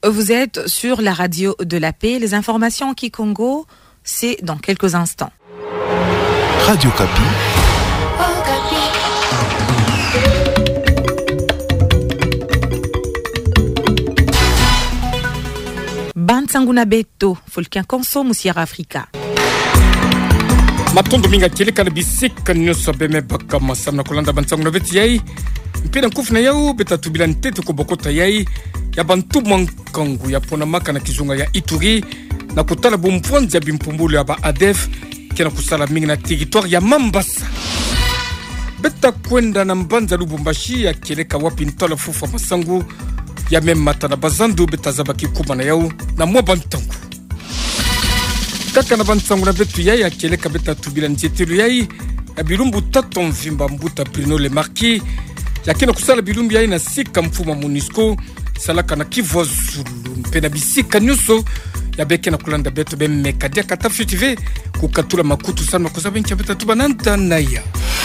Vous êtes sur la radio de la paix. Les informations en Kikongo, c'est dans quelques instants. Radio Kapi. Bantsanguna Beto, Folkin Konso, Moussiara Africa. Matondo minga keleka na bisika nyoso beme baka masana kolanda bantsanguna beti yai. Mpena kufuna yao beta tubila ntete kubokota yai. Ya bantu mwankangu ya pona maka na kizunga ya Ituri. Na kutala bumpuanzi ya bimpumbulu ya ba ADF. Kena kusala mingi na territoire ya Mambasa. Beta kwenda na mbanza Lubumbashi ya keleka wapi ntola fufa masangu. Ya memata na bazandu beta zabaki kuma na yao na mwa bantangu. Kaka na bantangu na betu yai ya keleka beta tubila njetelu yai. Ya bilumbu tato mvimba mbuta Bruno Le Marquis. Ya kena kusala bilumbu yai na sika mfuma MONUSCO. Salaka na Kivu Zulu. Mpena bisika nyuso. Ya beke na kulanda betu beme kadia katafu TV. Kukatula makutu sana kwa sababu ncha beta tuba nanta na ya.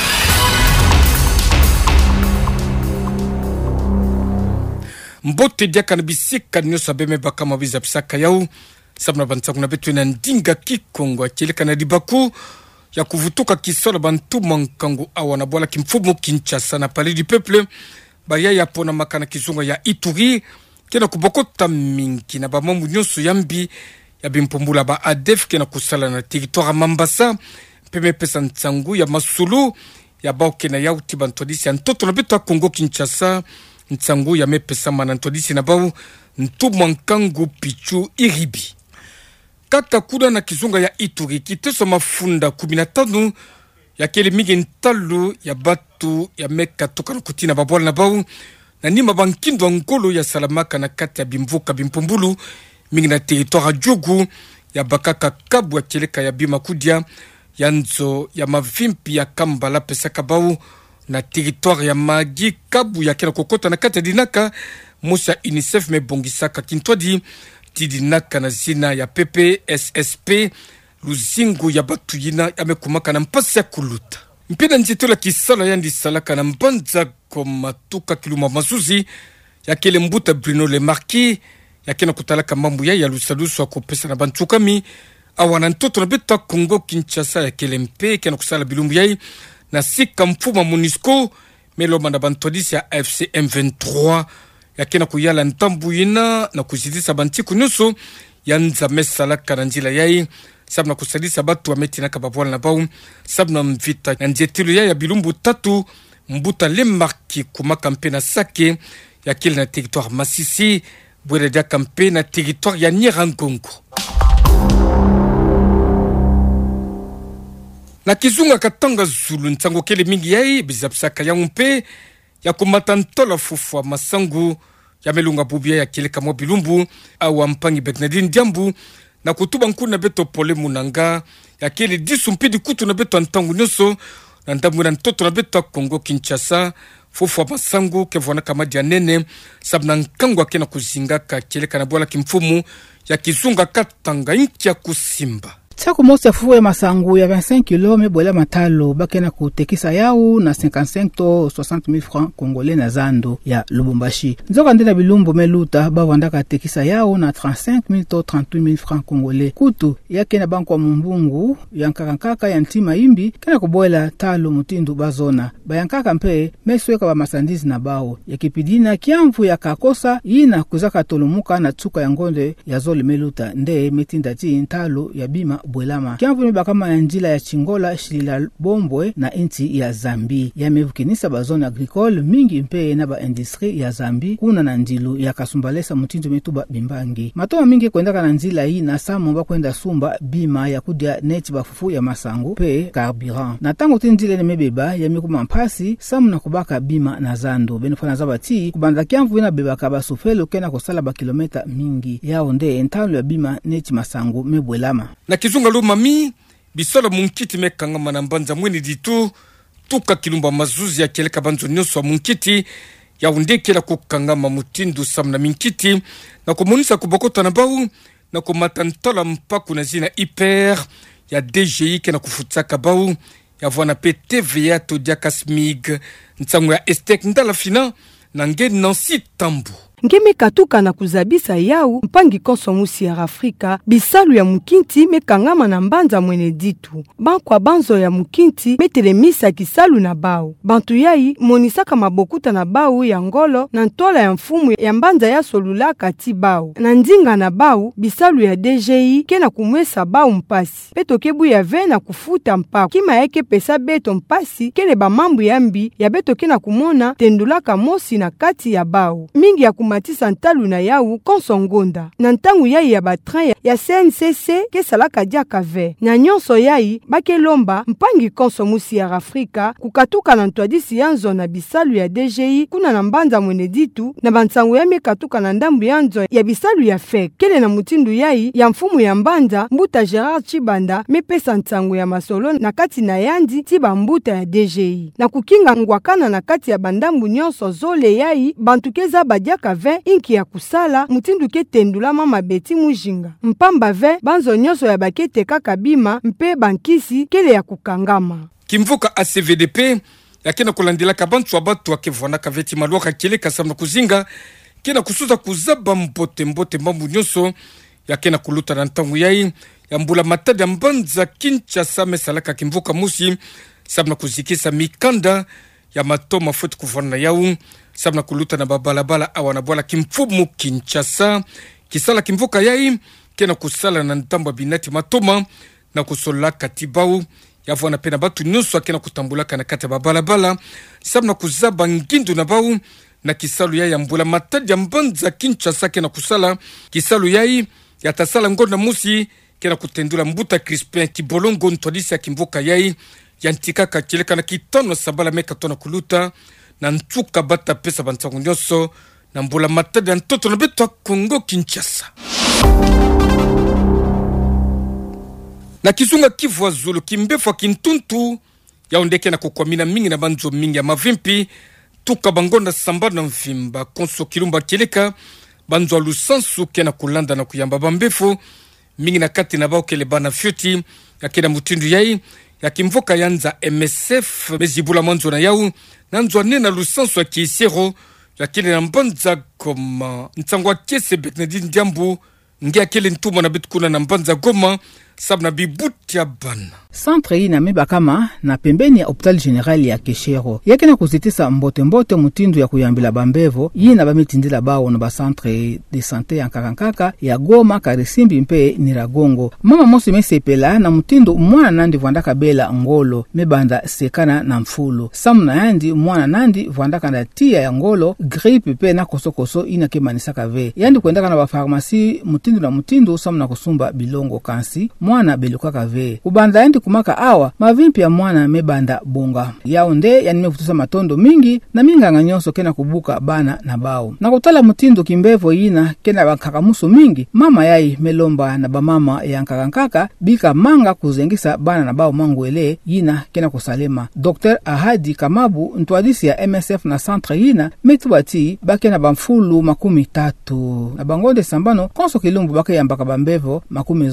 Mbote diaka na bisika nyosa beme baka mabiza pisaka yao. Sabna bantaku na betu ina ndinga Kikongo. Keleka na dibaku ya kuvutuka kisola bantu mankangu awa na bola kimfumo Kinshasa na Palais du Peuple. Baya ya pona makana kizunga ya Ituri. Kena kubokota mingi na ba mambu nyoso yambi. Ya bimpumbula ba ADF kena kusala na territoire Mambasa. Peme pesa ntsangu ya Masulu. Ya bao kena ya utibantodisi ya ntoto na betu ya Kongo Kinshasa. Ntsangu ya mepesa manantodisi na bao ntumwankangu Pichu Iribi. Kata kuda na kizunga ya Ituri kiteso mafunda 15 ya kele mige ntalo ya batu ya meka toka na kutina babwala na bao na nima bankindo ngolo ya salamaka na kati ya bimvuka bimpumbulu mingi na territoire Djougou ya bakaka kabu ya keleka ya bimakudia ya nzo ya mavimpi ya Kambala pesaka bao na territoire ya Magi kabu ya kena kokota na kati ya dinaka Musa UNICEF mebongisaka kintwadi tidinaka na zina ya PPSSP luzingu ya batu yina ya mekumaka na mpasi ya kuluta. Mpena njitola kisala ya ndisalaka na mbanza komatuka kiluma mazuzi ya kele mbuta Bruno Le Marquis ya kena kutalaka mambu ya lusalusu wa kupesa na bantukami awana ntoto na beta Kongo Kinshasa ya kele mpe kena kusala bilumbu yai na sika mfuma MONUSCO meloma na bantodisi ya AFC M23 ya kena kuyala ntambu yina na kuzidisa bantiku nusu ya nzame salaka na njila yai sabna kusadisa batu wa meti na kababwala na bau sabna mvita na njetilu ya bilumbu tatu mbuta Le Marquis kumaka mpe na Sake ya kile na territoire Masisi bwere dia kampe na territoire ya Nyiragongo. Na kizunga katanga Zulu ntsango kele mingi yai bizapsaka ya mpe ya kumata ntola fufwa masangu ya melunga bubia ya keleka mwa bilumbu au mpangi Bernardine Diambu na kutuba nkuna beto Pole Munanga ya kele disu mpidi kutu na beto antangu nyoso na ndambu na ntoto na beto Kongo Kinshasa fufwa masangu kevwana kama dia nene sabna nkangu akena kuzingaka keleka na bola kimfumu ya kizunga katanga inki ya kusimba. Tsako mosa fuwe masangu ya 25 kilo mebola matalo bakena kutekisa yao na 55 to 60,000 francs congolais na zando ya Lubumbashi. Nzoka ndena bilumbu meluta bavandaka tekisa yao na 35,000 to 38,000 francs congolais. Kutu yake na banko wa mumbungu yankaka ya ntima imbi kena kuboela talo mutindu bazona. Bayankaka mpe mesweka ba masandizi na bao. Yakipidina kiamvu ya kakosa yina kuzaka tolumuka na tsuka ya ngonde ya zole meluta nde metinda ti ntalo ya bima Bwelama. Kiamvu mibakama ya njila ya Chingola, Shilila Bombwe na inti ya Zambi. Ya mevukinisa ba zone agricole mingi mpe na ba industrie ya Zambi kuna na ndilu ya kasumbalesa mutindu metuba bimbangi. Matoma mingi kwendaka na njila hii na samu mba kwenda sumba bima ya kudia neti bafufu ya masangu pe carburant. Na tango tindile ne mebeba ya mikuma mpasi samu na kubaka bima na zando. Benufana zabati kubanda kiamvu ina bebaka basufelo kena kusala ba kilometa mingi. Yao nde entalo ya bima neti masangu mebwelama. Na kizunga mami bisola munkiti mekanga manambanza mweni ditu tuka kilumba mazuzi ya keleka banzo nyoso wa munkiti ya undekela kukanga mamutindu samna minkiti na kumonisa kubokota na bau na kumatantola mpaku na zina hyper ya DGI kena kufutsaka bau ya vwana pe TVA to diaka smig ntsangu ya estek ndala fina na nge Nancy Tambu. ngeme katuka na kuzabisa yau mpangi konso musi ya Afrika bisalu ya mukinti mekangama na mbanza mwene ditu bankwa banzo ya mukinti metelemisa kisalu na bao bantu yai monisaka mabokuta na bao ya ngolo na ntola ya mfumu ya mbanza ya solula kati bao na ndinga na bao bisalu ya DGI kena kumwesa bao mpasi peto kebu ya ve na kufuta mpako kima yake pesa beto mpasi kele ba mambu yambi ya beto kena kumona tendulaka mosi na kati ya bao mingi ya kumatisa ntalu na yau konsongonda na ntangu yai ya batran ya CNCC kesalaka diaka ve na nyonso yai bakelomba mpangi konso musi ya Afrika kukatuka na ntwadisi yanzo na bisalu ya DGI kuna na mbanza mwene ditu na bansangu ya mekatuka na ndambu yanzo ya bisalu ya FEC kele na mutindu yai ya mfumu ya mbanza mbuta Gerard Chibanda mepesa nsangu ya masolo na kati na yandi tiba mbuta ya DGI na kukinga ngwakana na kati ya bandambu nyonso zole yai bantukeza badiaka ve inki ya kusala mutindu ke tendula mama beti mujinga mpamba ve banzo nyonso ya bakete kaka bima mpe bankisi kele ya kukangama kimvuka ACVDP yakena kulandila kabantu abatu akevwana kaveti maluaka kile kasamna kuzinga kena kusuza kuzaba mbote mambu nyonso yakena kuluta na ntangu yai ya mbula matadi ya mbanza Kinshasa mesalaka kimvuka musi sabna kuzikisa mikanda ya matoma futi kuvwana yau sabna kuluta na babalabala awana bwala kimfumu Kinshasa kisala kimvuka yai kena kusala na ntamba binati matoma na kusola katibau yavwana pena batu nyonso akena kutambulaka na kati ya babalabala sabna kuzaba ngindu na bau na kisalu yai ya mbula matadi ya mbanza Kinshasa kena kusala kisalu yai yatasala ngonda musi kena kutendula mbuta Crispin Kibolongo ntwadisi ya kimvuka yai yantikaka kileka na kitano sabala meka tona kuluta na ntuka bata pesa bantangu nyonso na mbula matadi ya ntoto na beto Kongo Kinshasa. Na kizunga Kivu wa Zulu kimbefwa kintuntu ya ondeke na kukwamina mingi na banzo mingi ya mavimpi tuka bangonda samba na mvimba konso kilumba kileka banzo alusansu kena kulanda na kuyamba bambefu mingi na kati na bao kele bana fyuti ya kena mutindu yai ya kimvoka yanza MSF mezibula mwanzo na yau na nzwa nena lusansu ya kiisero ya kele na mbanza Goma ntangwa kese Bernardine Diambu ngia kele ntuma na bitukuna na mbanza Goma sabna bibuti ya bana Centre hii na mebakama na pembeni ya Hopital General ya Keshero. Yake na kuzitisa mbote mutindu ya kuyambila bambevo, hii na bamitindila bao na ba Centre de Santé ya Nkakankaka, ya Goma, Karisimbi mpe Niragongo. Mama mosi mesepela na mutindu mwana nandi vandaka bela ngolo, mebanda sekana na mfulu. Samu na yandi mwana nandi vandaka na tia ya ngolo, gripe pe na koso ina kemanisaka ve. Yandi kuendaka na ba farmasi mutindu na mutindu, samu na kusumba bilongo kansi, mwana belukaka ve. Kubanda yandi kumaka awa mavimpi ya mwana mebanda bonga yaonde yani mefutusa matondo mingi na minga nyonso kena kubuka bana na bao na kutala mutindo kimbevo yina kena bakakamuso mingi mama yai melomba na bamama ya nkakankaka bika manga kuzengisa bana na bao mangwele yina kena kusalema Dr. Ahadi Kamabu ntwadisi ya MSF na Centre yina metubati bakena bamfulu 30 na bangonde sambano konso kilumbu bake yambaka bambevo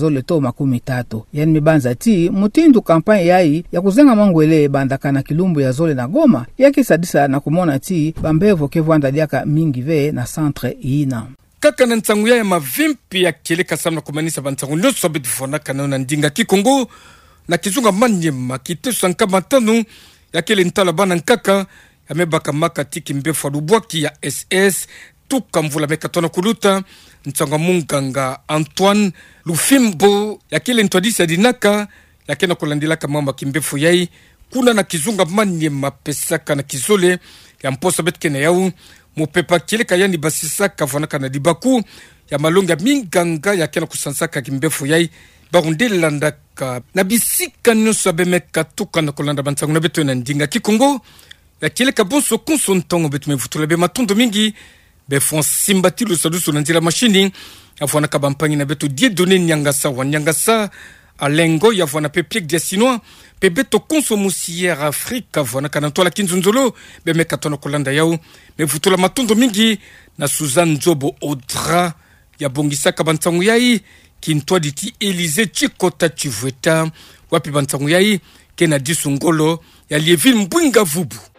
30 yani mebanza ti mutindu kampanye yai ya kuzenga mangwele bandaka na kilumbu ya zole na Goma yaki sadisa na kumona ti bambevo kevwanda diaka mingi ve na Centre ina kaka na ntangu ya mavimpi ya keleka samna kumanisa bantangu nyoso bedifona kanona ndinga Kikongo na kizunga manyema kitesu nkama tanu ya kele ntala bana nkaka ya mebaka maka tiki mbefu lubwaki ya SS tuka mvula mekatona kuluta ntanga munganga Antoine Lufimbo ya kele ntwadisi ya dinaka ya kena kulandila kama kimbefu yai kuna na kizunga manyema pesaka na kizole ya mposa betkene yau mupepa kileka yani basisaka vanaka na dibaku ya malonga minganga ya kena kusansaka kimbefu yai barundela ndaka na bisika nyonso abemeka tuka na kolanda bantangu na beto na ndinga Kikongo ya kileka bonso konso ntongo betu mevutula be matondo mingi be fon simbatilu sadusu na ndila machini avanaka bampangi na beto Dieudonné Nyangasa wa Nyangasa alengo ya vwana pepiek dia sinois pebeto konsomusière Afrika vwana kanantola kinzunzolo be mekatona kolanda yau mevutula matondo mingi na Suzanne Nzobo Audra ya bongisaka bantangu yai kintwa diti Élysée Chikota Chivweta wapi bantangu yai kena disungolo ya Lieville Mbwinga Vubu